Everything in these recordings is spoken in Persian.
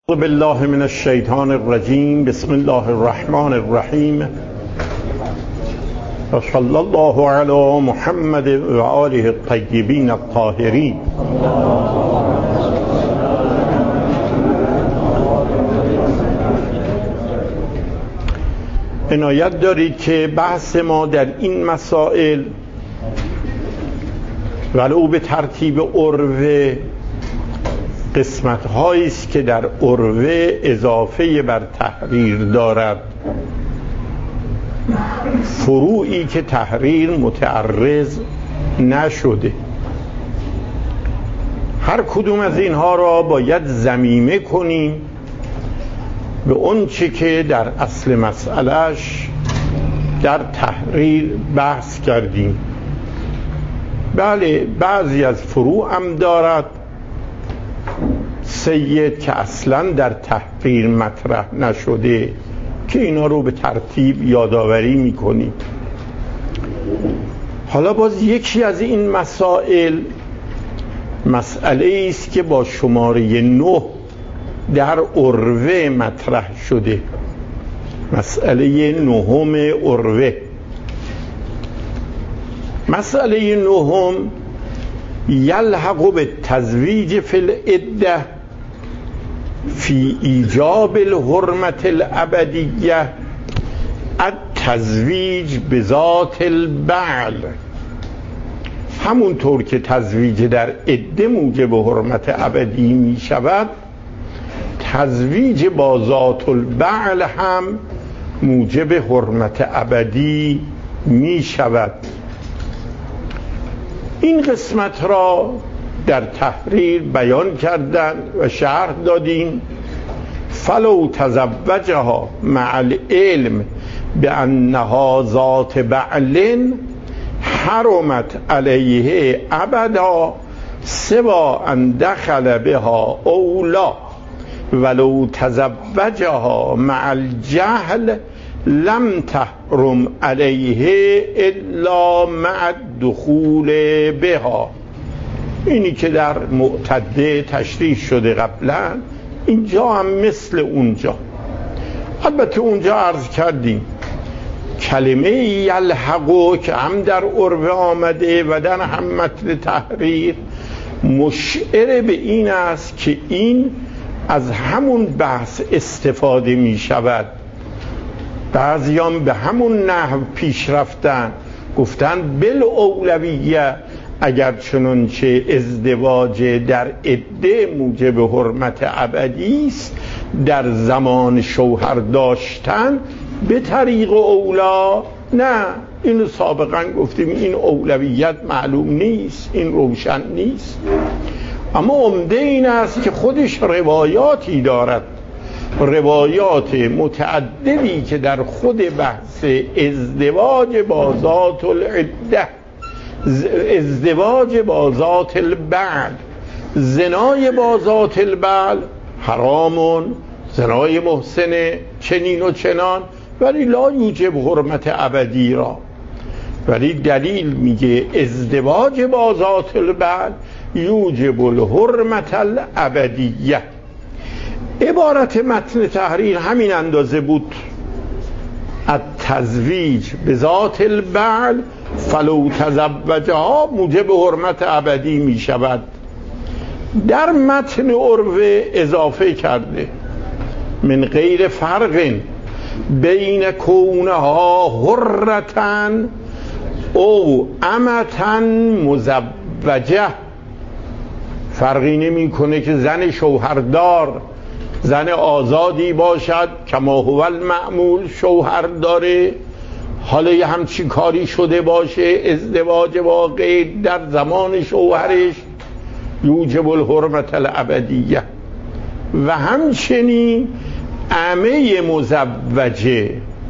اعوذ بالله من الشیطان الرجیم. بسم الله الرحمن الرحیم و صلی الله علی محمد و آله الطیبین الطاهرین. عنایت دارید که بحث ما در این مسائل ولو به ترتیب عروه قسمت هایی است که در عروه اضافه بر تحریر دارد، فروعی که تحریر متعرض نشده. هر کدوم از اینها را باید ضمیمه کنیم به اون چی که در اصل مسئلهش در تحریر بحث کردیم. بله، بعضی از فروع هم دارد سید که اصلا در تحریر مطرح نشده که اینا رو به ترتیب یادآوری میکنیم. حالا باز یکی از این مسائل مسئله است که با شماره 9 در عروه مطرح شده، مسئله 9 عروه. مسئله 9 یلحق به تزویج فی العده فی ایجاب الحرمت الابدیه التزویج بذات البعل. همونطور که تزویج در عده موجب حرمت ابدی می شود، تزویج با ذات البعل هم موجب حرمت ابدی می شود. این قسمت را در تحریر بیان کردن و شرح دادیم. فلو تزوجها مع العلم بانها ذات بعل حرمت علیه ابدا سوا ان دخل بها اولا ولو تزوجها مع الجهل لم تحرم علیه الا مع الدخول بها. اینی که در معتده تشریح شده قبلا، اینجا هم مثل اونجا. البته اونجا عرض کردیم کلمه یلحقو که هم در عروه آمده و در هم متن تحریر مشعر به این است که این از همون بحث استفاده می شود. بعضیان به همون نحو پیش رفتن، گفتن بالاولویه اگر چنانچه ازدواج در عده موجب حرمت ابدی است، در زمان شوهر داشتن به طریق اولا نه. اینو سابقا گفتیم این اولویت معلوم نیست، این روشن نیست. اما عمده این است که خودش روایاتی دارد، روایات متعددی که در خود بحث ازدواج با ذات العده، ازدواج با ذات البعل، زنای با ذات البعل حرامون، زنای محسنه چنین و چنان، ولی لا یوجب حرمت ابدی را. ولی دلیل میگه ازدواج با ذات البعل یوجب الحرمت الابدیه. عبارت متن تحریر همین اندازه بود. التزویج به ذات البعل فلو تزوجها موجب حرمت ابدی می شود. در متن عروه اضافه کرده من غیر فرق بین کونها حرتن او امتن مزوجه. فرقی نمی کنه که زن شوهردار زن آزادی باشد، کما هو المعمول شوهر داره، حالا یه همچین کاری شده باشه ازدواج با غیر در زمان شوهرش یوجب الحرمت الابدیه. و همچنین امه مزوجه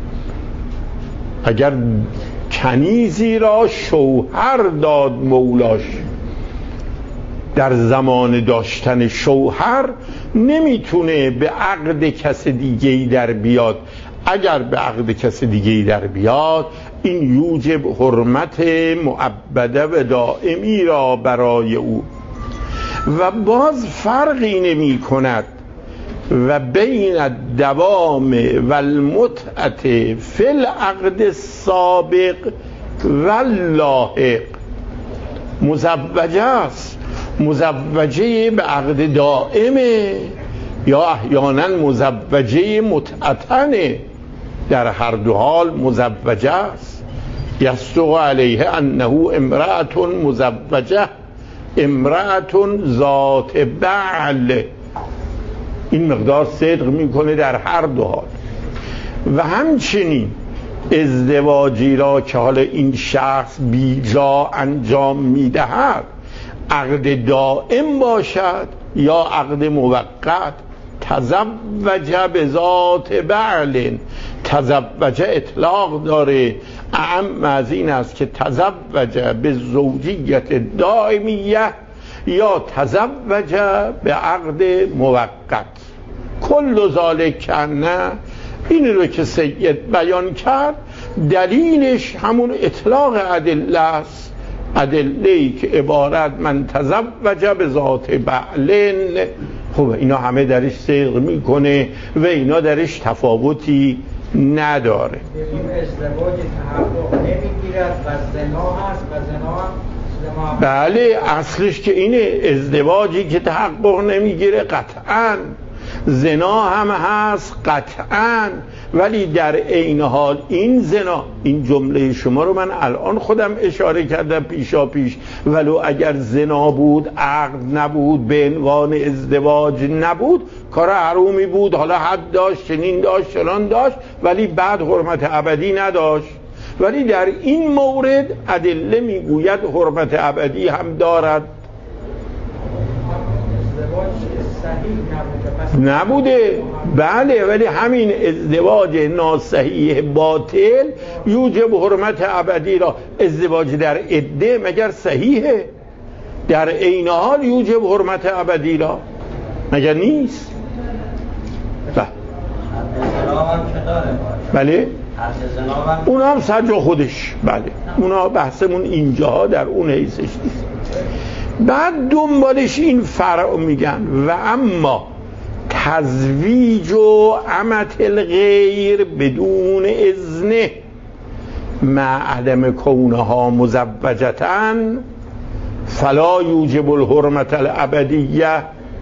اگر کنیزی را شوهر داد مولاش، در زمان داشتن شوهر نمیتونه به عقد کس دیگه‌ای در بیاد. اگر به عقد کس دیگه‌ای در بیاد، این یوجب حرمت مؤبده و دائمی را برای او. و باز فرقی نمی کند و بین الدوام و المتعت فی العقد السابق و اللاحق. مزوجه است، مزوجه به عقد دائمه یا احیانا مزوجه متعتنه، در هر دو حال مزوجه است. یصدق علیه انه امرأة مزوجه، امرأة ذات بعل. این مقدار صدق میکنه در هر دو حال. و همچنین ازدواجی را که حالا این شخص بیجا انجام میدهد، عقد دائم باشد یا عقد موقت، تزوج به ذات بعل. تزوج اطلاق داره، اعم از این است که تزوج به زوجیت دائمیه یا تزوج به عقد موقت. کل ذالک نه، این رو که سید بیان کرد دلیلش همون اطلاق ادله است. ادله‌ای که عبارت من تزوج به ذات بعلن، خب اینا همه درش صدق میکنه و اینا درش تفاوتی نداره. ازدواج تحقق نمیگیرد و زنا هست و زنا هم بله، اصلش که اینه، ازدواجی که تحقق نمیگیره قطعاً، زنا هم هست قطعاً، ولی در عین حال این زنا، این جمله شما رو من الان خودم اشاره کردم پیشا پیش، ولو اگر زنا بود، عقد نبود، به عنوان ازدواج نبود، کار حرومی بود، حالا حد داشت، چنین داشت، چنان داشت، ولی بعد حرمت ابدی نداشت. ولی در این مورد ادله میگوید حرمت ابدی هم دارد. نبوده، بله، ولی همین ازدواج ناصحیح باطل یوجب حرمت ابدی را. ازدواج در عده مگر صحیحه؟ در عین حال یوجب حرمت ابدی را، مگر نیست؟ بله، اونا هم سجا خودش، بله، اونا بحثمون اینجاها در اون حیثش نیست. بعد دنبالش این فرع میگن و اما تزویج و امت الغیر بدون اذنه مع عدم کونها مزوجتن فلا یوجب الحرمت الابدیه.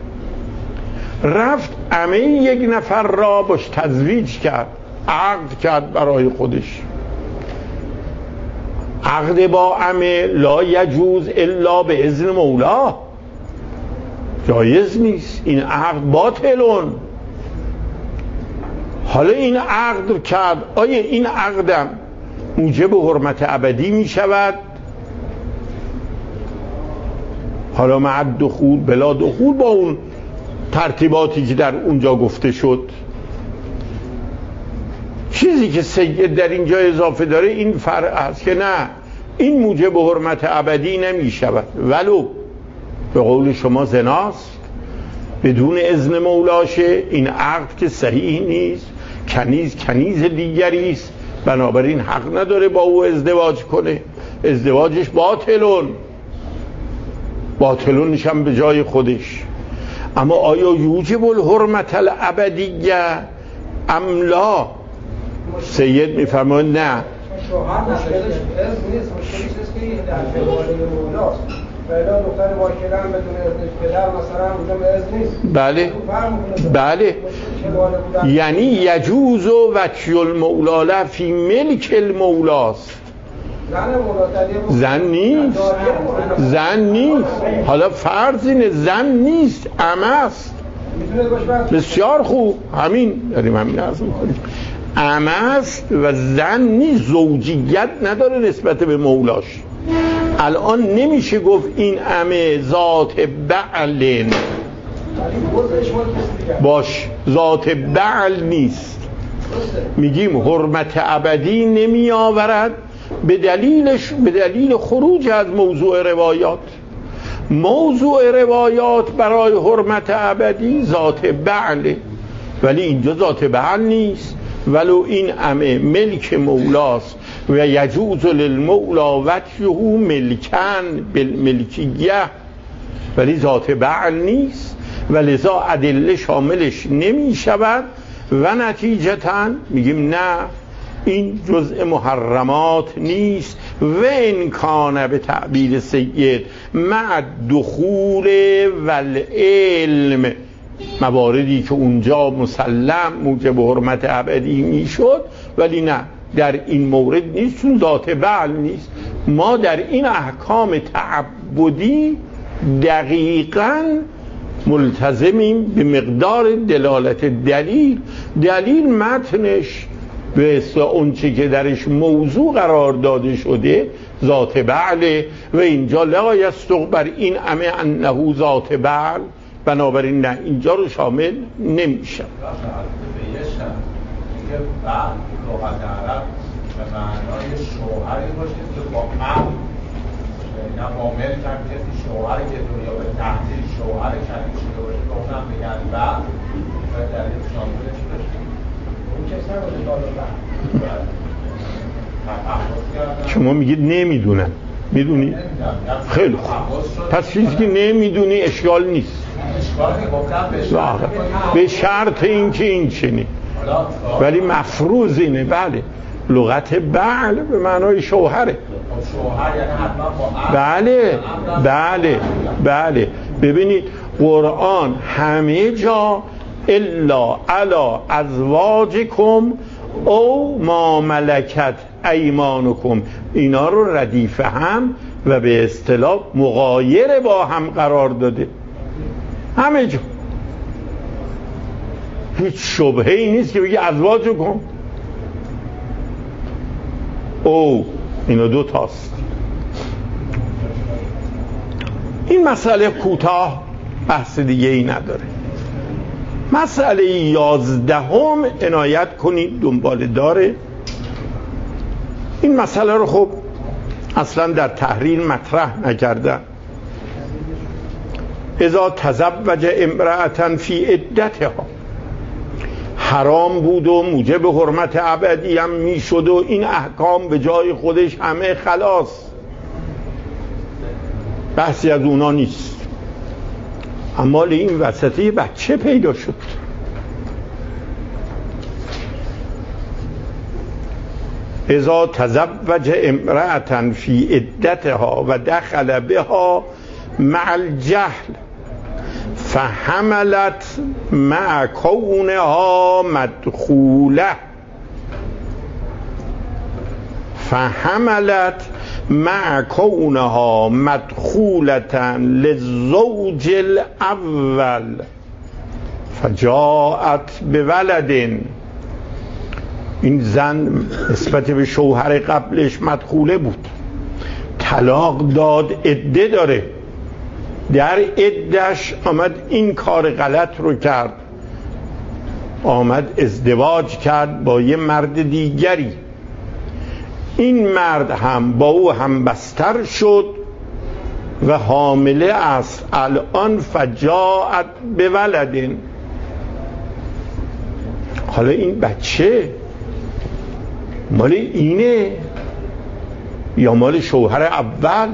رفت عمه یک نفر را باش تزویج کرد، عقد کرد برای خودش. عقد با عمه لا یجوز الا به اذن مولا، جایز نیست، این عقد باطلون. حالا این عقد کرد، آیا این عقدم موجب حرمت ابدی می شود؟ حالا مع دخول بلا دخول، با اون ترتیباتی که در اونجا گفته شد. چیزی که سید در اینجا اضافه داره این فرع است که نه، این موجب حرمت ابدی نمی شود، ولو به قول شما زناست، بدون اذن مولاشه، این عقد که صحیح نیست، کنیز دیگری است، بنابراین حق نداره با او ازدواج کنه، ازدواجش باطلون نشم به جای خودش. اما آیا یوجب الحرمت الابدیه ام لا؟ سید میفرماید نه. شوهر مشکلش از نیست، مشکلش است که در جواره مولاست. فعلا دختر واکلن بدون اذن پدر مثلا اونجا اذن نیست. بله یعنی یجوز و وکی المولا فی ملک المولاست. زن نیست. حالا فرض اینه زن نیست، عمه است. بسیار خوب، همین عرض میکنیم، عمه است و زن نیست، زوجیت نداره نسبت به مولاش. الان نمیشه گفت این عمه ذات بعل باش، ذات بعل نیست. میگیم حرمت ابدی نمی آورد به دلیل خروج از موضوع روایات. موضوع روایات برای حرمت ابدی ذات بعل، ولی اینجا ذات بعل نیست. ولو این عمه ملک مولاست و یجوز للمولا وطیه ملکن بالملکیه، ولی ذات بعل نیست. و لذا ادله شاملش نمی شود و نتیجتاً میگیم نه، این جزء محرمات نیست. و انکانه به تعبیر سید مع دخول و العلم، مواردی که اونجا مسلم موجب حرمت ابدی میشد، ولی نه در این مورد نیست، چون ذات بعل نیست. ما در این احکام تعبدی دقیقاً ملتزمیم به مقدار دلالت دلیل متنش به اون چی که درش موضوع قرار داده شده ذات بعل و اینجا لا یستقبر این امه انه ذات بعل، بنابراین نه اینجا رو شامل نمیشه. بعد لغت عرب به معنای شوهری باشه که با عقل نه عامل کرد کسی شوهر که دنیا به تحصیل شوهر کردی شده باشه که اونم بگن بعد و دلیل شاملش باشه اون کسی نباشه داده. شما میگید نمیدونم، میدونی؟ خیلی خوب، پس چیزی که نمیدونی اشکال نیست، به شرط اینکه این چنین، ولی مفروض اینه. بله لغت بعل به معنای شوهره. بله ببینید قرآن همه جا الا علی ازواجکم او ما ملکت ایمانکم اینا رو ردیف هم و به اصطلاح مغایر با هم قرار داده. همه جا هیچ شبهه‌ای نیست که بگی ازواجکم او اینا دو تاست. این مسئله کوتاه، بحث دیگه ای نداره. مسئله 11 عنایت کنید، دنبال داره. این مسئله رو خب اصلا در تحریر مطرح نکردن. اذا تزوج امرأة فی عدتها، حرام بود و موجب حرمت ابدی هم میشد و این احکام به جای خودش همه خلاص، بحثی از اونا نیست. اما این وسطی بچه پیدا شد. اذا تزوج امرأة فی عدتها و دخل بها مع الجهل فحملت مع کونها مدخوله مع کونها مدخولة للزوج الاول فجاءت بولد. این زن نسبت به شوهر قبلش مدخوله بود، طلاق داد، عده داره، در عده‌اش آمد این کار غلط رو کرد، آمد ازدواج کرد با یه مرد دیگری، این مرد هم با او هم بستر شد و حامله است الان. فجاءت بولد. حالا این بچه مال اینه یا مال شوهر اول؟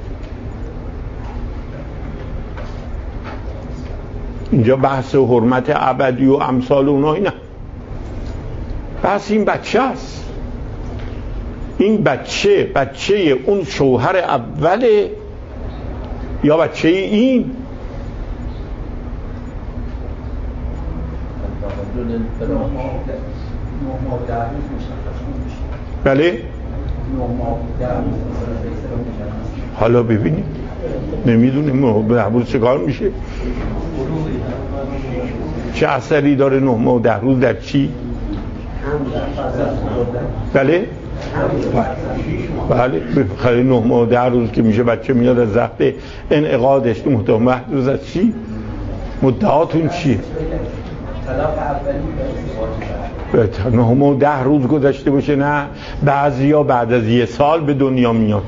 اینجا بحث حرمت ابدی و امثال اونا نه، بحث این بچه است. این بچه اون شوهر اوله یا بچه این؟ بله حالا ببینیم، نمیدونیم به چه کار میشه، چه اثری داره 9 ماه و 10 روز در چی؟ بله خیلی 9 ماه و 10 روز که میشه بچه میاد از وقت انعقادش. تو محدود از چی؟ مدعاتون چیه؟ 9 ماه و 10 روز گذشته باشه، نه بعضیا بعد از 1 سال به دنیا میاد.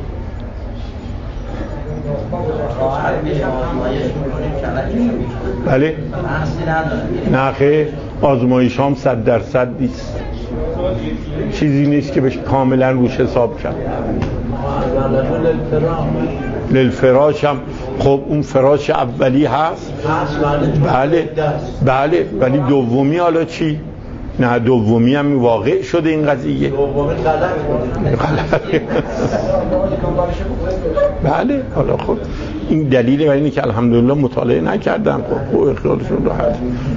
بله نه خیلی آزمایش هم 100% نیست، چیزی نیست که بشه کاملا روش حساب کرد. للفراش هم خب اون فراش اولی هست. بله ولی دومی حالا چی؟ نه دومی هم واقع شده این قضیه. دومی غلط. بله حالا خب این دلیل و اینه که الحمدلله مطالعه نکردم. خب خیالشون راحت.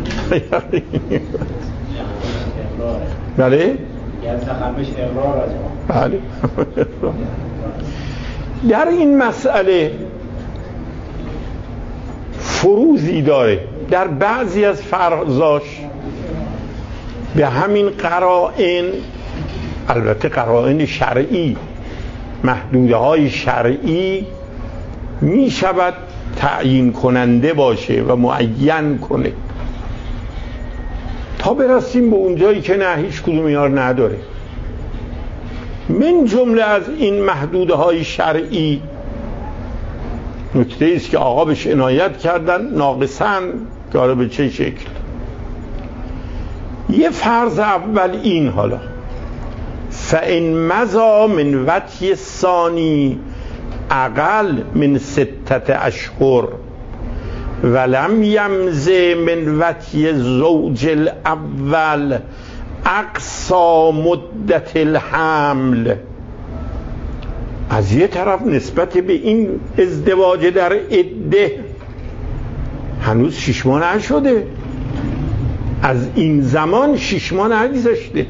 بله بله. در این مسئله فروزی داره در بعضی از فرضاش به همین قرائن، البته قرائن شرعی، محدوده های شرعی می شود تعیین کننده باشه و معین کنه تا برسیم به اونجایی که نه هیچ کدوم اینا رو نداره. من جمله از این محدوده های شرعی نکته است که آقا بهش عنایت کردن ناقصاً کاره به چه شکل. یه فرض اول این حالا فَإِن مَضَى من وطی الثانی اقل من 6 اشهر ولم یمض من وطی الزوج الاول اقصی مدت الحمل. از یه طرف نسبت به این ازدواج در عده هنوز 6 ماه نشده، از این زمان 6 ماه نگذشته.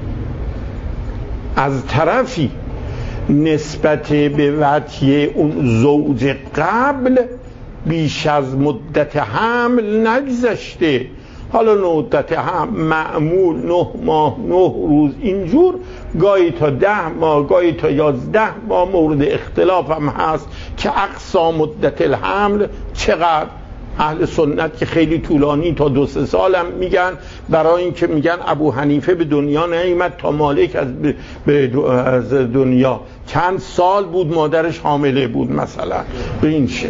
از طرفی نسبت به وطی اون زوج قبل بیش از مدت حمل نگذشته. حالا مدت حمل معمول 9 ماه 9 روز اینجور، گاهی تا 10 ماه گاهی تا 11 ماه مورد اختلاف هم هست که اقصا مدت الحمل چقدر. اهل سنت که خیلی طولانی تا 2-3 سال هم میگن، برای این که میگن ابو حنیفه به دنیا نیامد تا مالک از دنیا چند سال بود مادرش حامله بود مثلا به این شکل.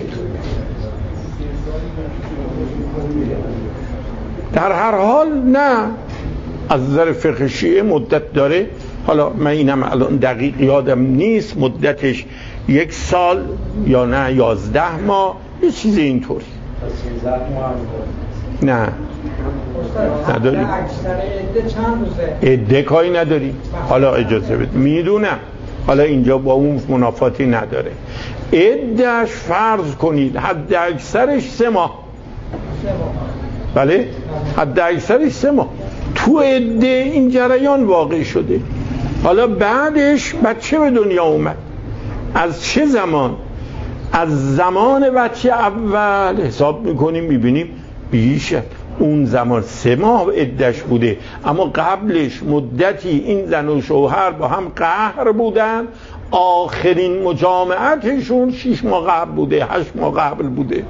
در هر حال نه، از نظر فقه شیعه مدت داره. حالا من اینم الان دقیق یادم نیست مدتش 1 سال یا نه 11 ماه یه چیز اینطوری. نه نداری؟ اکثر عده چند روزه؟ عده کاری نداری. حالا اجازه بده میدونم حالا اینجا با اون منافاتی نداره. عدهش فرض کنید حد اکثرش 3 ماه. بله حد اکثرش 3 ماه. تو عده این جریان واقع شده. حالا بعدش بچه به دنیا اومد. از چه زمان؟ از زمان بچه اول حساب میکنیم میبینیم بیشه اون زمان 3 ماه عدش بوده، اما قبلش مدتی این زن و شوهر با هم قهر بودن، آخرین مجامعتشون 6 ماه قبل بوده 8 ماه قبل بوده.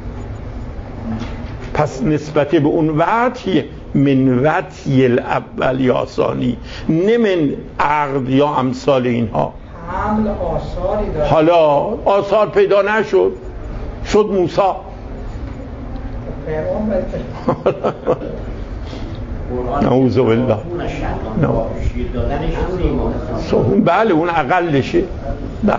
پس نسبت به اون وطی من وطی الاول یا ثانی، نه من عقد یا امثال اینها. حمل آثاری داره. حالا آثار پیدا نشد، شد موسی. نعوذ بالله. بله اون اقلشه. بله.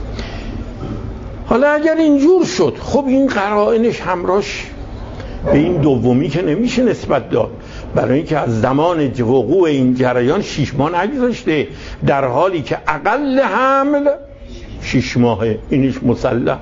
حالا اگر اینجور شد خب این قرائنش همراهش به این دومی که نمیشه نسبت داد، برای اینکه از زمان وقوع این جریان 6 ماه نگذشته، در حالی که اقل حمل 6 ماهه. اینش مسلح.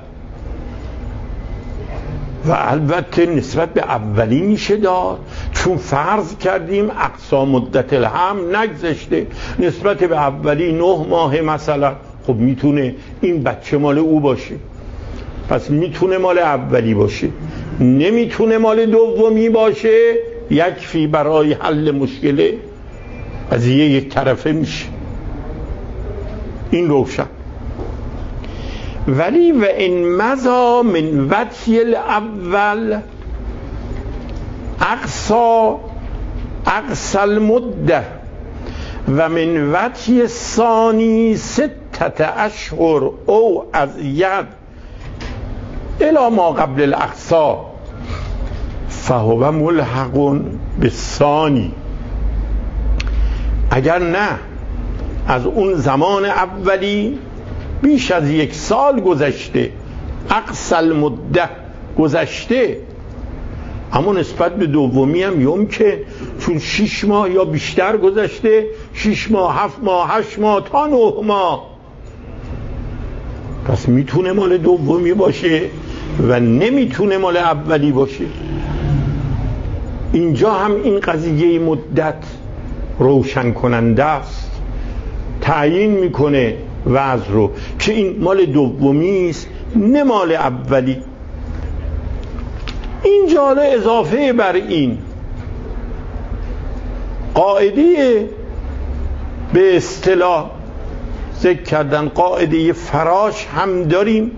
و البته نسبت به اولی میشه داد چون فرض کردیم اقصا مدت الحمل نگذشته. نسبت به اولی 9 ماه مثلا، خب میتونه این بچه مال او باشه، پس میتونه مال اولی باشه، نمیتونه مال دومی باشه. یکفی برای حل مشکل قضیه یک طرفه میشه. این روشن. ولی و این مضا من وطی الاول اقصى المده و من وطی الثانی 6 اشهر او ازید الی ما قبل الاقصی فهو ملحق بالثانی. اگر نه از اون زمان اولی بیش از 1 سال گذشته، اقصى المده گذشته، اما نسبت به دومی هم یمکن، چون 6 ماه یا بیشتر گذشته، 6 ماه 7 ماه 8 ماه تا 9 ماه، پس میتونه مال دومی باشه و نمیتونه مال اولی باشه. اینجا هم این قضیه مدت روشن کننده است، تعیین میکنه وضع رو که این مال دومی است نه مال اولی. اینجا اضافه بر این قاعده به اصطلاح ذکر کردن قاعده فراش هم داریم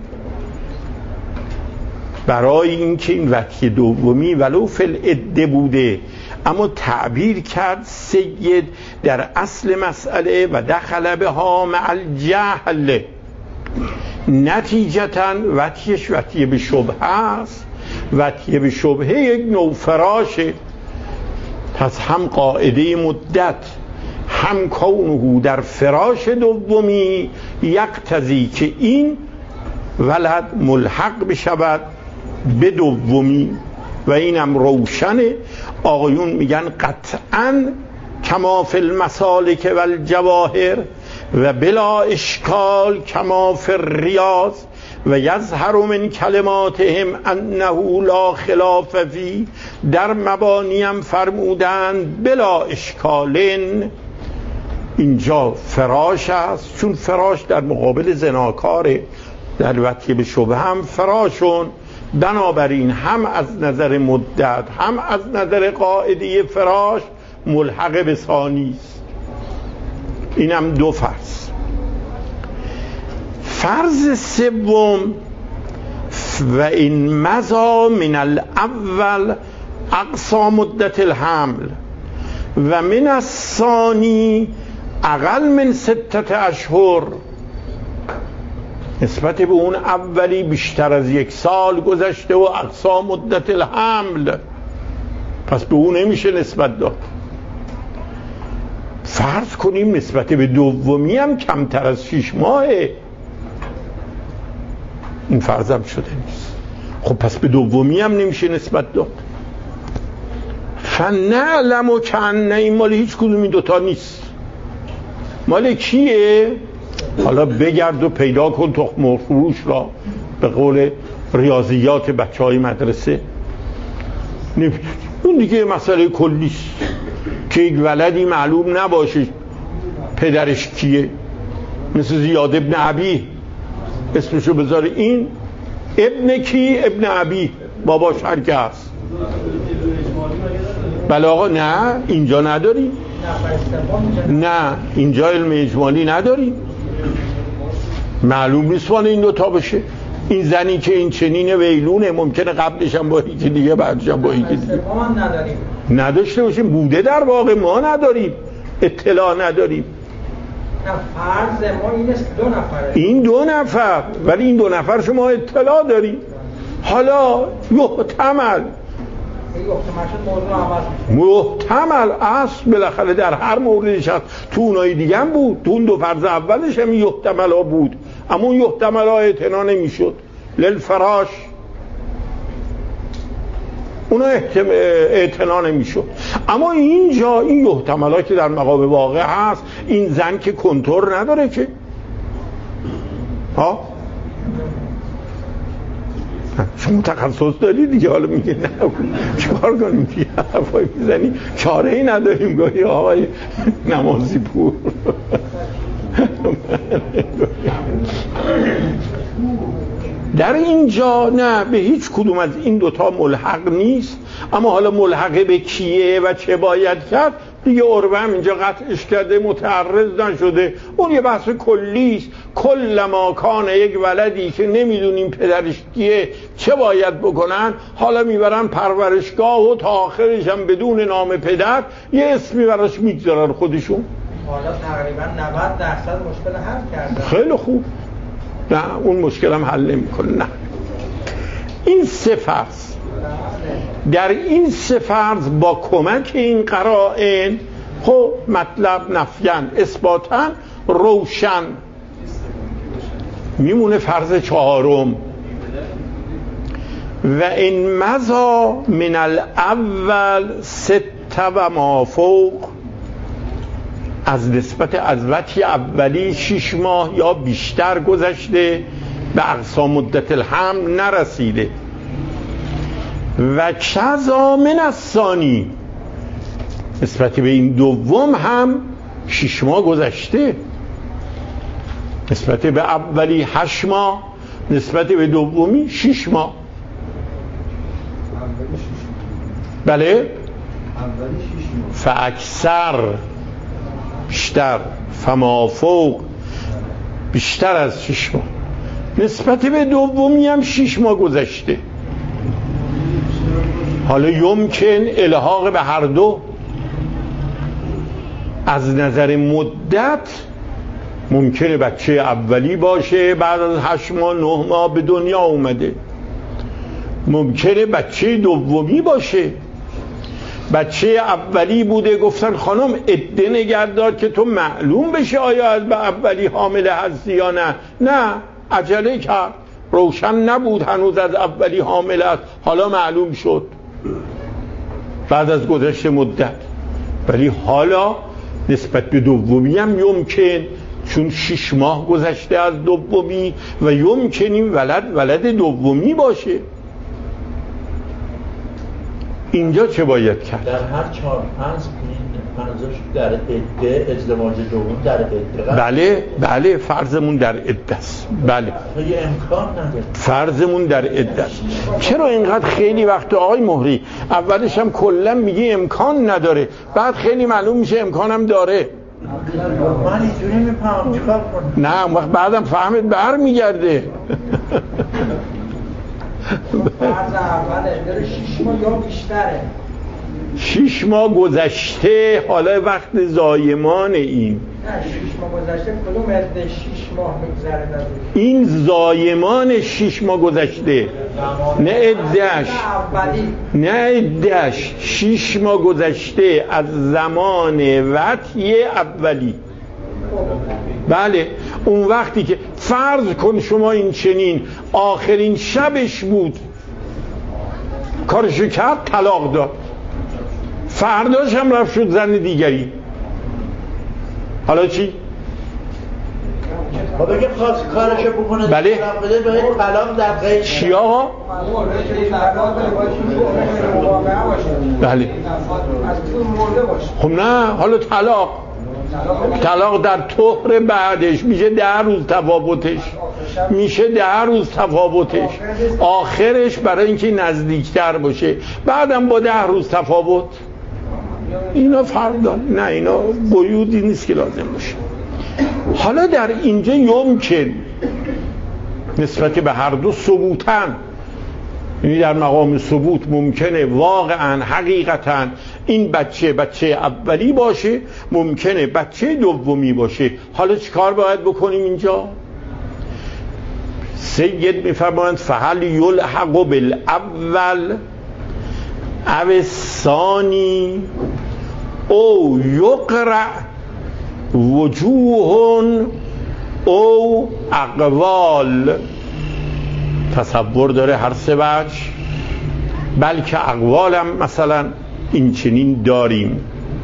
برای اینکه این وجه دومی ولو فی العده بوده اما تعبیر کرد سید در اصل مسئله و دخل بها مع الجهل، نتیجتاً وجهش وجه به شبهه است، وجه به شبهه یک نوع فراشه. پس هم قاعده مدت هم کونه در فراش دومی یقتضی که این ولد ملحق بشود به دومی و اینم روشنه. آقایون میگن قطعاً کما فی المسالک و الجواهر و بلا اشکال کما فی الریاض و یظهر من کلماتهم انه لا خلاف فی، در مبانیم فرمودند بلا اشکالن. اینجا فراش است، چون فراش در مقابل زناکاره، در وجه به شبه هم فراشون، بنابراین هم از نظر مدت هم از نظر قاعده فراش ملحق به ثانی است. اینم دو فرض. فرض سوم و این مضا من الاول اقصا مدت الحمل و من الثانی اقل من 6 اشهر، نسبت به اون اولی بیشتر از 1 سال گذشته و اقصا مدت الحمل، پس به اون نمیشه نسبت داد. فرض کنیم نسبت به دومی هم کمتر از 6 ماهه، این فرض هم شده نیست، خب پس به دومی هم نمیشه نسبت داد. فنعلم و کنه این مال هیچ کدوم این دوتا نیست. مال کیه؟ حالا بگرد و پیدا کن تخم و فروش را، به قول ریاضیات بچه های مدرسه. اون دیگه مسئله کلیست که یک ولدی معلوم نباشه پدرش کیه، مثل زیاد ابن عبی اسمشو بذاره، این ابن کی؟ ابن عبی، باباش هر که هست. بله آقا، نه اینجا نداریم، نه اینجا علم اجمالی نداریم، معلوم نیست وان این دوتا بشه. این زنی که این چنین ویلونه ممکنه قبلش هم با یکی دیگه بعدش هم با یکی دیگه نداشته باشیم، بوده در واقع ما نداریم، اطلاع نداریم. فرض ما این است 2 نفره، این 2 نفر، ولی این 2 نفر شما اطلاع داریم. حالا محتمل محتمل اصل بالاخره در هر موردش هست، تو اونای دیگه هم بود، تو اون 2 فرض اولش هم یحتمل ها بود، اما اون یحتمل ها اعتنا نمیشد للفراش، اونا اعتنا نمیشد. اما اینجا این یحتمل ها که در مقام واقع هست، این زن که کنتور نداره که ها، شما تخصص داری دیگه، حالا میگه نه چیکار کنیم دیگه، حرفای میزنی، چاره ای نداریم. گاهی آقای نمازی پور در اینجا نه، به هیچ کدوم از این دوتا ملحق نیست. اما حالا ملحق به کیه و چه باید کرد دیگه عربه هم اینجا قطعش کرده، متعرض نشده، اون یه بحث کلیست. کل ما کان یک ولدی که نمیدونیم پدرش کیه چه باید بکنن، حالا میبرن پرورشگاه و تا آخرش هم بدون نام پدر یه اسمی براش میگذارن خودشون. حالا تقریبا 90% مشکل حل کردن. خیلی خوب، نه اون مشکل هم حل نمیکنه. نه، این 3 فرض، در این 3 فرض با کمک این قرائن خب مطلب نفیان اثباتاً روشن میمونه. فرض 4م و این مضا من الاول 6 و ما فوق، از نسبت از وجه اولی 6 ماه یا بیشتر گذشته، به اقصا مدت الحمل نرسیده. و کذا من الثانی، نسبت به این دوم هم 6 ماه گذشته. نسبت به اولی 8 ماه، نسبت به دومی 6 ماه. بله، فاکثر بیشتر، فما فوق بیشتر از 6 ماه. نسبت به دومی هم 6 ماه گذشته. حالا یمکن الحاق به هر دو. از نظر مدت ممکنه بچه اولی باشه بعد از 8 ماه 9 ماه به دنیا اومده، ممکنه بچه دومی باشه. بچه اولی بوده گفتن خانم عده نگهدار که تو معلوم بشه آیا از به اولی حامل هستی یا نه عجله کرد، روشن نبود هنوز از اولی حامل است، حالا معلوم شد بعد از گذشت مدت. ولی حالا نسبت به دومی هم یمکن، چون 6 ماه گذشته از دومی و یمکن این ولد دومی باشه. اینجا چه باید کرد؟ در هر 4-5 منظورش در عده ازدواج دوم در عده. بله فرضمون در عده است. بله یه امکان نداره، فرضمون در عده است. چرا اینقدر خیلی وقت آقای مهری اولش هم کلا میگه امکان نداره، بعد خیلی معلوم میشه امکانم داره؟ من اینجوری میفهمم چیکار کنم؟ نه اون وقت بعدم فهمت برمیگرده. فرض اوله داره 6 ماه یا بیشتره. 6 ماه گذشته، حالا وقت زایمان این. نه 6 ماه گذشته کدوم عده 6 ماه میگذره؟ این زایمان 6 ماه گذشته، نه عده‌اش، نه عده‌اش 6 ماه گذشته از زمان وطی اولی. بله اون وقتی که فرض کن شما این چنین آخرین شبش بود کارشو کرد طلاق داد، فرداش هم رفت شد زن دیگری، حالا چی؟ با بگه خواست کارشو بکنه بله بده باید طلاق در غیر چی آقا؟ بله خب نه، حالا طلاق در طهر بعدش میشه 10 روز تفاوتش، میشه 10 روز تفاوتش، آخرش برای اینکه نزدیکتر باشه، بعدم با 10 روز تفاوت. اینا فرق داره، نه اینا قیودی نیست که لازم باشه. حالا در اینجا یمکن نسبت به هر دو ثبوتن، یعنی در مقام ثبوت ممکنه واقعا حقیقتا این بچه اولی باشه، ممکنه بچه دومی باشه. حالا چیکار باید بکنیم اینجا؟ سید میفرمایند فهل یلحق بالاول او الثانی او یقرأ وجوه او اقوال. تصور داره هر 3 وجه، بلکه اقوالم مثلا این چنین داریم.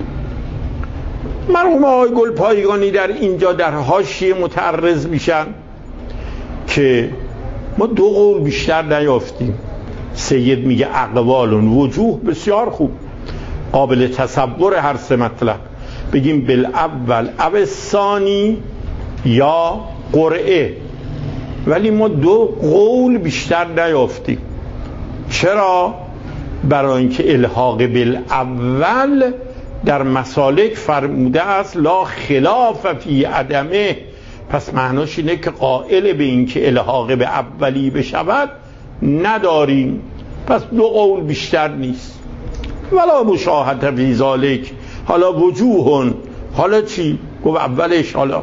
مرحوم آقای گلپایگانی در اینجا در حاشیه متعرض میشن که ما 2 قول بیشتر نیافتیم. سید میگه اقوالون وجوه، بسیار خوب، قابل تصور هر 3 مطلب، بگیم بالاول او الثانی یا قرعه، ولی ما 2 قول بیشتر نیافتیم. چرا؟ برای اینکه الحاق بالاول در مسالک فرموده است لا خلاف فی عدمه، پس معناش اینه که قائل به اینکه الحاق به اولی بشود نداریم، پس 2 قول بیشتر نیست. ولا مشاهده فی ذالک، حالا وجوهن، حالا چی؟ گفت اولش. حالا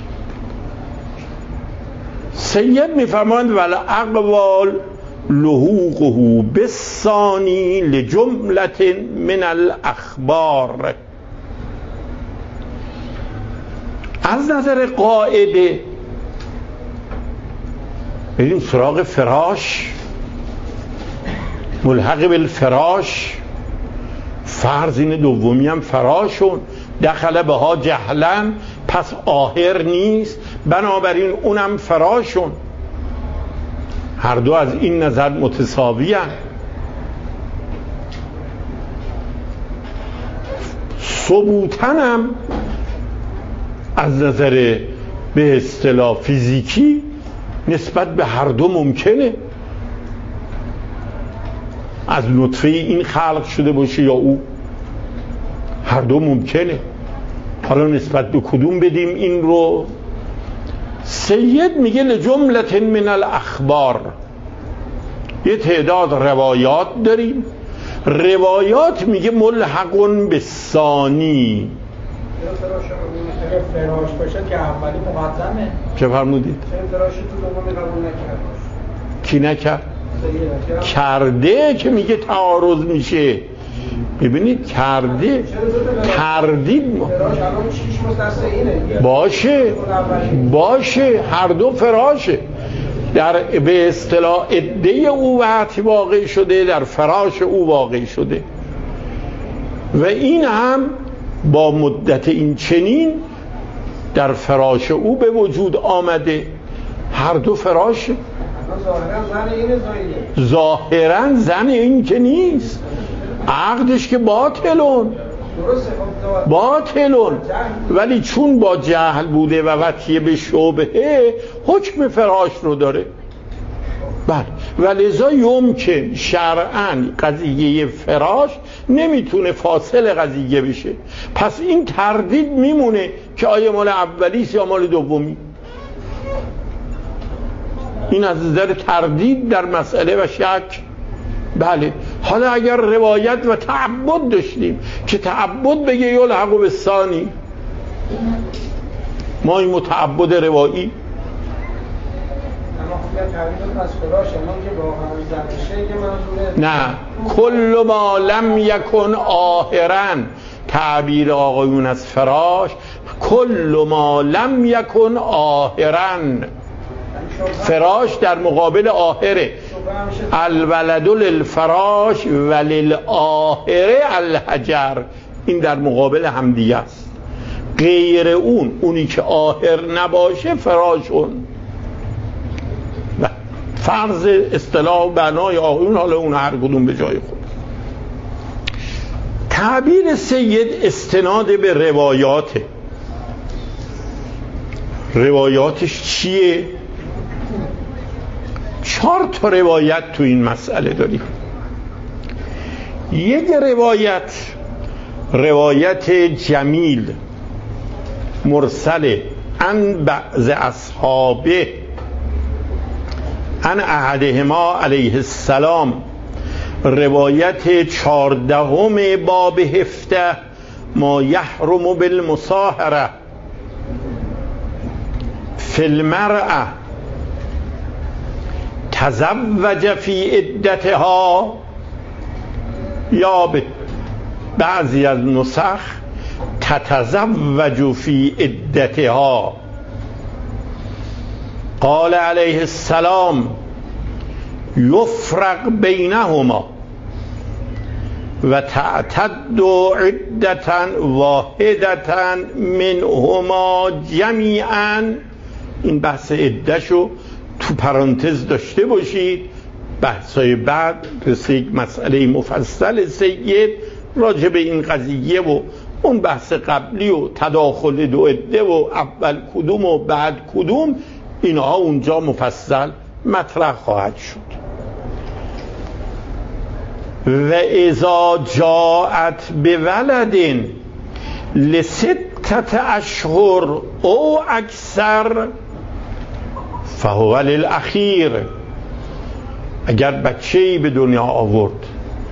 سید میفرماند ولا اقوال لحوقه بالثانی لجملت من الاخبار. از نظر قاعده بریم سراغ فراش. ملحق بالفراش، فرض این دومی هم فراشون، دخل بها جهلن، پس آهر نیست، بنابراین اونم فراشون. هر دو از این نظر متساوی هستند. ثبوتن هم از نظر به اصطلاح فیزیکی نسبت به هر دو ممکنه. از نطفه این خلق شده باشه یا او، هر دو ممکنه. حالا نسبت به کدوم بدیم این رو؟ سید میگه لجملة من الاخبار، یه تعداد روایات داریم، روایات میگه ملحقون به ثانی. فراش باشه که اولی مقدمه. چه فرمودید؟ فراش تو دومی قبول نکرد. کی نکرد؟ کرده که میگه تعارض میشه. ببینید کرده تردید باشه هر دو فراشه، در به اصطلاح عده او وقتی واقع شده، در فراش او واقع شده و این هم با مدت این چنین در فراش او به وجود آمده. هر دو فراشه. ظاهرا زن این که نیست، عقدش که باطلون، ولی چون با جهل بوده و وطیه به شبهه حکم فراش رو داره. بله، ولذا یمکن شرعاً قضیه فراش نمیتونه فاصل قضیه بشه، پس این تردید میمونه که آیا مال اولیست یا مال دومی. این از نظر تردید در مسئله و شک. بله، حالا اگر روایت و تعبد داشتیم که تعبد بگه یلحق بالثانی، ما این متعبد روایی نه، کل ما لم یکن آهرا، تعبیر آقایون از فراش کل ما لم یکن آهرا، فراش در مقابل آهره، الولد للفراش وللآهره الحجر، این در مقابل همدیگه است. غیر اونی که آهر نباشه فراشون. فرض اصطلاح بنای آقایون، حالا اون هر کدوم به جای خود. تعبیر سید استناد به روایاته. روایاتش چیه؟ 4 تا روایت تو این مسئله داریم. یک روایت جمیل مرسل عن بعض اصحابه عن احدهما علیه السلام، روایت 14 باب 17 ما یحرم بالمصاهره فی المرأة تزوج فی عدتها، یا به بعضی از نسخ تتزوج فی عدتها. قال علیه السلام یفرق بینهما و تعتد عدة واحدة منهما جمیعا. این بحث عده‌شو تو پرانتز داشته باشید، بحثای بعد رسه یک مسئله مفصل سید راجع به این قضیه و اون بحث قبلی و تداخل دو عده و اول کدوم و بعد کدوم، اینها اونجا مفصل مطرح خواهد شد. و اذا جاءت بولد لستة اشهر او اکثر فهو للاخیر، اگر بچه‌ای به دنیا آورد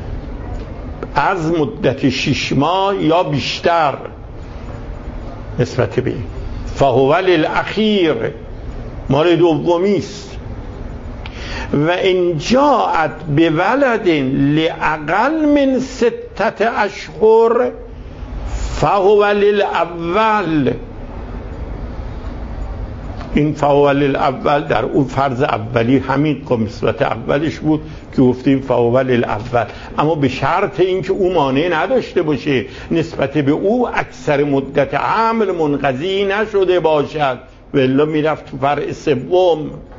از مدت 6 ماه یا بیشتر نسبت به این، فهو للاخیر، مال دومی است. و ان جاءت بولد لاقل من 6 اشهر فهو للاول. این فاول الاول در اون فرض اولی همین قسمت اولش بود که گفتیم فاول الاول، اما به شرط اینکه او مانع نداشته باشه نسبت به او اکثر مدت حمل منقضی نشده باشد و الا میرفت تو فرع سوم.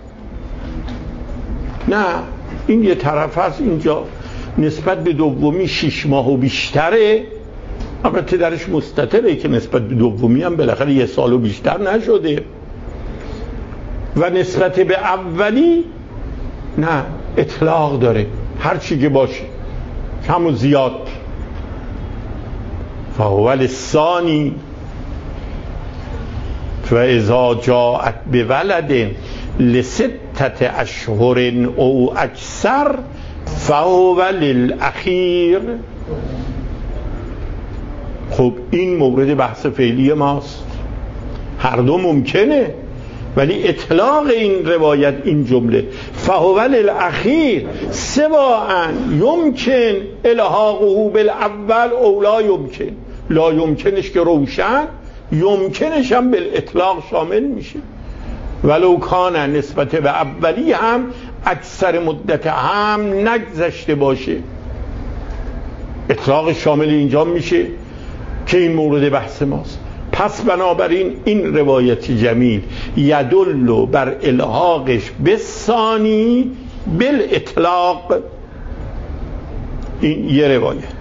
نه این یه طرف هست، اینجا نسبت به دومی 6 ماه و بیشتره، البته درش مستتره که نسبت به دومی هم بالاخره 1 سال و بیشتر نشده، و نسبت به اولی نه اطلاق داره، هر چی که باشه کم و زیاد. فاول الثانی و اذا جاءت بولد لستة اشهر او اکثر فهو للاخیر. خب این مورد بحث فعلی ماست، هر دو ممکنه، ولی اطلاق این روایت این جمله فهو للاخیر سواء یمکن الحاقه بالاول او لا یمکن، لا یمکنش که روشن، یمکنش هم بالاطلاق شامل میشه. ولو کان نسبت به اولی هم اکثر مدت هم نگذشته باشه، اطلاق شامل اینجا میشه که این مورد بحث ماست. پس بنابراین این روایت جمیل یدل بر الحاقش بالثانی بالاطلاق. این یه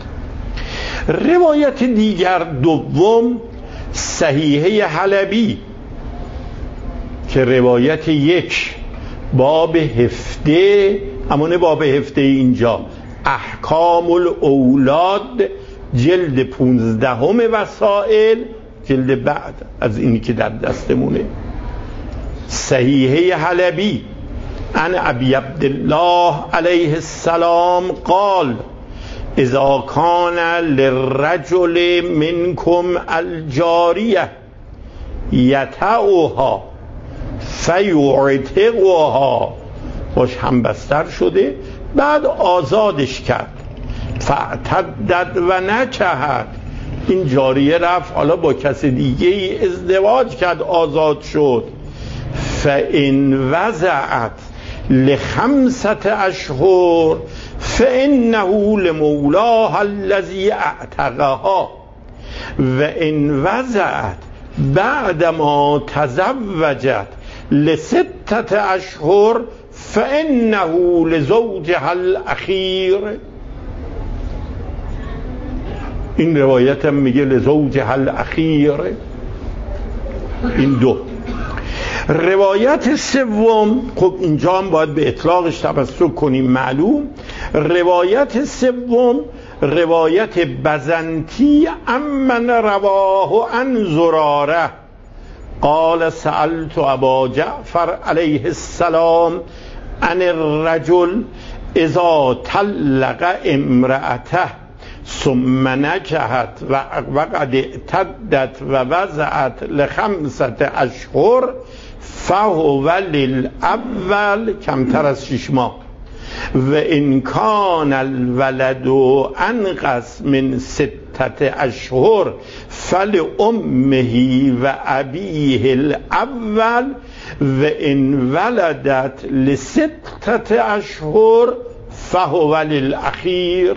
روایت دیگر دوم صحیحه حلبی که روایت 1 باب 17، اما نه باب 17 اینجا، احکام الاولاد جلد 15 وسائل، جلد بعد از اینی که در دستمونه، صحیحه حلبی عن ابی عبدالله علیه السلام قال اذا کان للرجل منکم الجاریه یتعوها فیعتقها، باش هم بستر شده بعد آزادش کرد، فاعتدت و نکهد، این جاریه رفت حالا با کس دیگه ای ازدواج کرد آزاد شد، فان وضعت ل5 اشهر فانه لمولاها الذی اعتقها و ان وضعت بعدما تزوجت ل6 اشهر فانه لزوجها الاخیر. این روایت هم میگه لزوجها الاخیر. این دو. روایت سوم، خب اینجا هم باید به اطلاقش تمسک کنیم معلوم، روایت سوم روایت بزنتی امن رواه عن زراره قال سألت ابا جعفر علیه السلام عن الرجل اذا طلق امرأته ثم نکحت و قد اعتدت و وضعت ل5 اشهر فهو للاول کمتر از 6 ماه و ان کان الولد انقص من 6 اشهر فلامه و ابیه الاول و ان ولدت ل6 اشهر فهو للاخیر.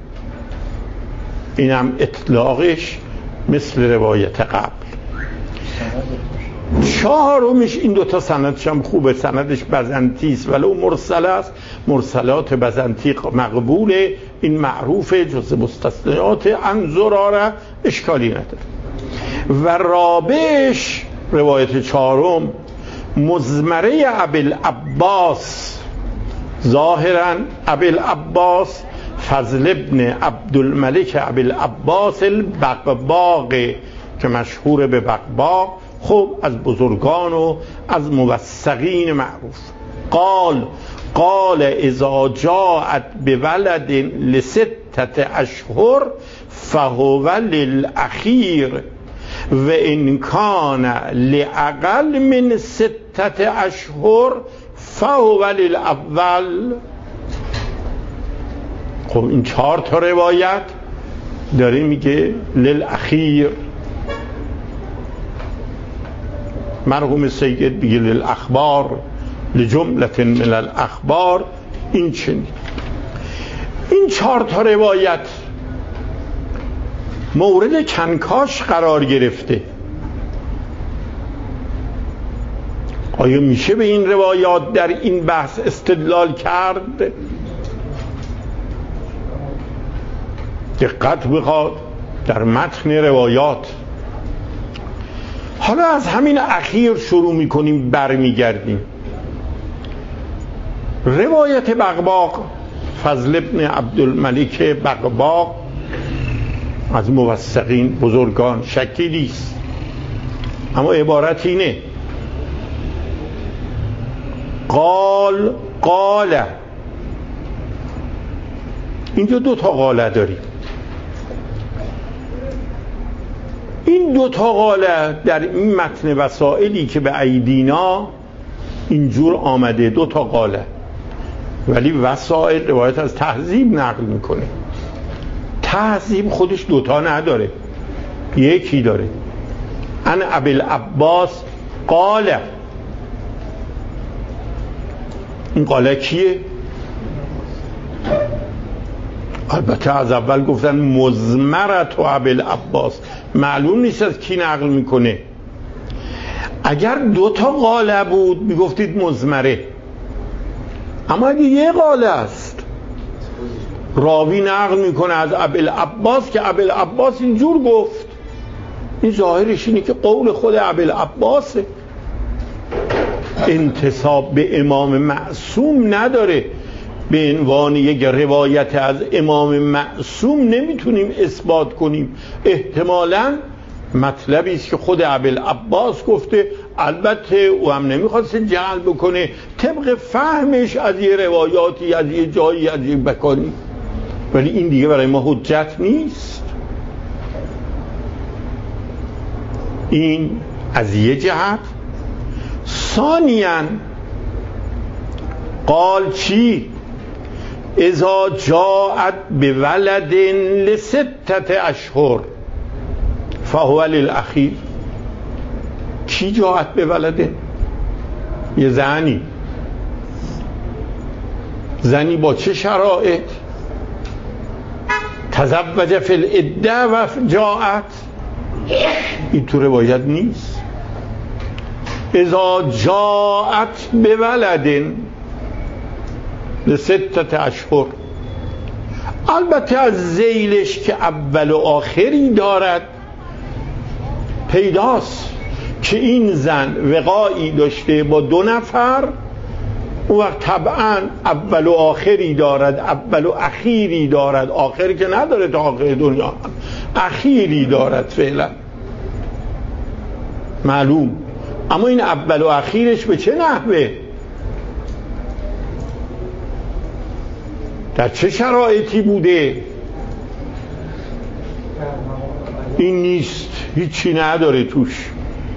اینم اطلاقش مثل روایت قبل. چهارمش این دوتا سندش هم خوبه، سندش بزنتی است ولو مرسل است، مرسلات بزنتی مقبوله، این معروفه، جز مستثنیات عن زراره اشکالی نداره. و رابعش روایت چهارم مزمره ابوالعباس، ظاهرا ابوالعباس فضل ابن عبدالملک ابوالعباس البقباق که مشهور به بقباق، خب از بزرگان و از موثقین معروف. قال اذا جاءت بولد ل6 اشهر فهو للاخیر و ان کان لاقل من 6 اشهر فهو للاول. خب این 4 تا روایت داره میگه للاخیر. مرحوم سید بگه للاخبار لجملة من الاخبار، این چنین. این 4 تا روایت مورد کنکاش قرار گرفته. آیا میشه به این روایات در این بحث استدلال کرد؟ دقت بخواد در متن روایات. حالا از همین اخیر شروع میکنیم، برمیگردیم. روایت بقباق، فضل ابن عبدالملک بقباق، از موثقین بزرگان، شکی نیست، اما عبارت اینه: قال. اینجا 2 تا قاله داریم. این 2 تا قاله در این متن وسائلی که به ایدینا اینجور آمده، 2 تا قاله، ولی وسائل روایت از تهذیب نقل میکنه. تهذیب خودش 2 تا نداره، یکی داره. ان ابی العباس قال. این قاله کیه؟ البته از اول گفتن مزمرت و ابی العباس، معلوم نیست از کی نقل میکنه. اگر 2 تا قاله بود میگفتید مزمره، اما اگه یه قاله است راوی نقل میکنه از ابی العباس که ابی العباس اینجور گفت، این ظاهرش اینه که قول خود ابی العباسه، انتساب به امام معصوم نداره. به عنوان یک روایت از امام معصوم نمیتونیم اثبات کنیم. احتمالاً مطلبی است که خود ابی العباس گفته، البته او هم نمیخواست جعل بکنه، طبق فهمش از یه روایاتی، از یه جایی، از یه مکانی، ولی این دیگه برای ما حجت نیست. این از یه جهت. ثانیاً قال چی؟ اذا جاءت بولد ل6 اشهر فهو للاخیر. کی جاءت بولده؟ یه زنی با چه شرایط؟ تزوج فی العده و جاءت، این تو روایت نیست. اذا جاءت بولد ل6 اشهر. البته از ذیلش که اول و آخری دارد پیداست که این زن وقاعی داشته با 2 نفر، اون وقت طبعا اول و آخری دارد، اول و اخیری دارد. آخری که نداره تا آخر دنیا، اخیری دارد فعلا، معلوم. اما این اول و اخیرش به چه نحوه، در چه شرایطی بوده، این نیست، هیچی نداره توش.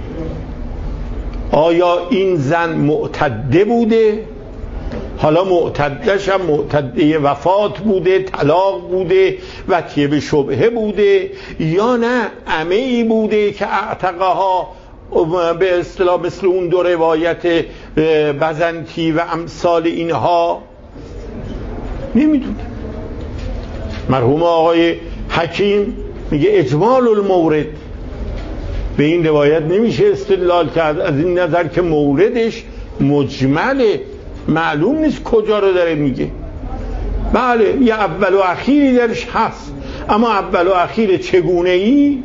آیا این زن معتده بوده؟ حالا معتدش هم معتده وفات بوده، طلاق بوده، وطیه به شبهه بوده، یا نه عمه‌ای بوده که اعتقها به اصطلاح مثل اون 2 روایت بزنطی و امثال اینها؟ نمیدونه. مرحوم آقای حکیم میگه اجمال المورد، به این روایت نمیشه استدلال کرد از این نظر که موردش مجمله، معلوم نیست کجا رو داره میگه. بله یه اول و اخیری درش هست، اما اول و اخیر چگونه ای؟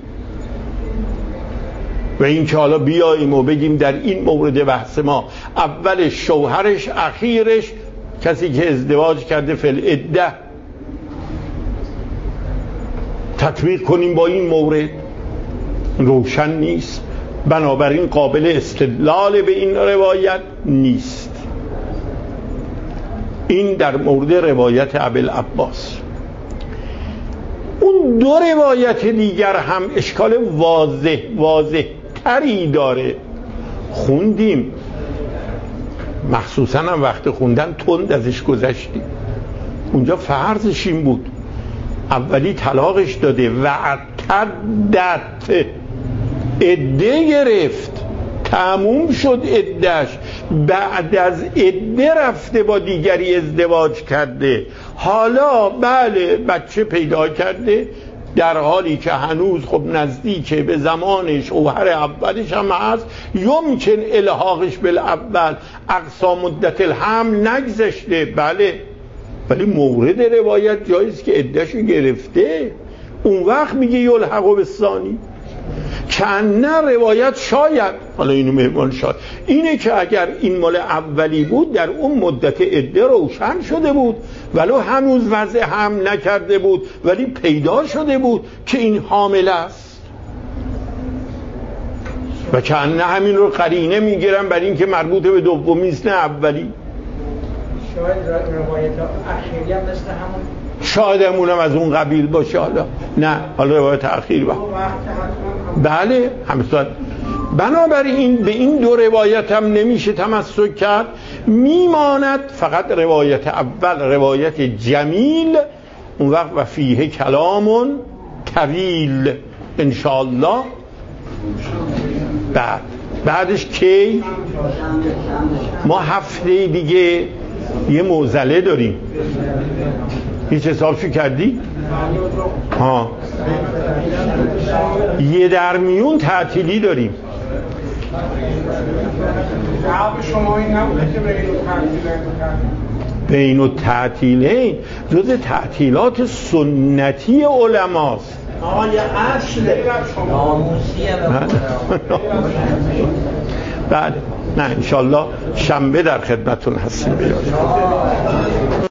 و این که حالا بیاییم و بگیم در این مورد بحث ما اولش شوهرش، اخیرش کسی که ازدواج کرده فی العده، تطبیق کنیم با این مورد، روشن نیست. بنابراین قابل استدلال به این روایت نیست. این در مورد روایت ابی العباس. اون 2 روایت دیگر هم اشکال واضح تری داره. خوندیم، مخصوصا هم وقت خوندن تند ازش گذشتیم. اونجا فرضش این بود اولی طلاقش داده و اعتدت، عده گرفت، تموم شد عده‌اش، بعد از عده رفته با دیگری ازدواج کرده، حالا بله بچه پیدا کرده، در حالی که هنوز خب نزدیکه به زمان شوهر اولش هم هست، یمکن الحاقش بالاول، اقصا مدت الحمل نگذشته، بله، ولی مورد روایت جاییست که عده‌شو گرفته، اون وقت میگه یلحق بالثانی. کنه روایت شاید، حالا اینو مهمان شاید، اینه که اگر این مال اولی بود در اون مدت عده روشن شده بود، ولو هنوز وضع هم نکرده بود ولی پیدا شده بود که این حامل است، و کنه همین رو قرینه میگیرن برای اینکه مربوط به دومی است نه اولی. شاید روایت اخیری هم مثل همون، شاید همونم از اون قبیل باشه، حالا روایت اخیر با بله همساد. بنابراین به این دو روایت هم نمیشه تمسک کرد، میماند فقط روایت اول، روایت جمیل، اون وقت و فیه کلام طویل انشاءالله. بعدش کی؟ ما هفته دیگه یه موزله داریم، هیچ حسابشو کردی؟ ها، یه در میون تعطیلی داریم. شما این نبوده که بین التعطیلین جز تعطیلات سنتی علماست. یه اصله ناموسیه. بله، نه انشالله شنبه در خدمتون هستیم.